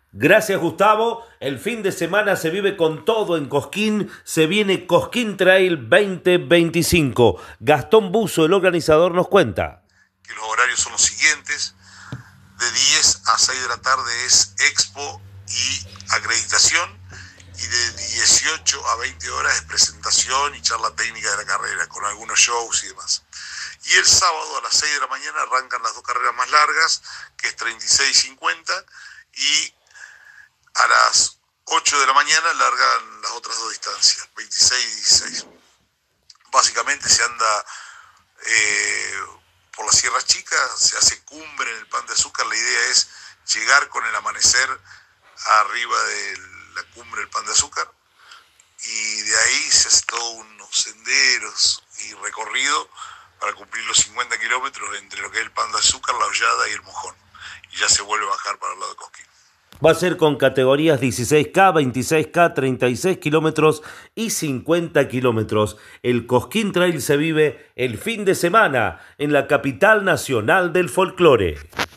Gracias, Gustavo. El fin de semana se vive con todo en Cosquín. Se viene Cosquín Trail 2025. Gastón Buzo, el organizador, nos cuenta. Que los horarios son los siguientes. De 10 a 6 de la tarde es expo y acreditación. Y de 18 a 20 horas es presentación y charla técnica de la carrera, con algunos shows y demás. Y el sábado a las 6 de la mañana arrancan las dos carreras más largas, que es 36 y 50, y a las 8 de la mañana largan las otras dos distancias, 26 y 16. Básicamente se anda por las Sierras Chicas, se hace cumbre en el Pan de Azúcar. La idea es llegar con el amanecer arriba de la cumbre del Pan de Azúcar, y de ahí se hace todos unos senderos y recorrido para cumplir los 50 kilómetros entre lo que es el Pan de Azúcar, La Hollada y el Mojón, y ya se vuelve a bajar para el lado de Cosquín. Va a ser con categorías 16K, 26K, 36 kilómetros y 50 kilómetros. El Cosquín Trail se vive el fin de semana en la capital nacional del folclore.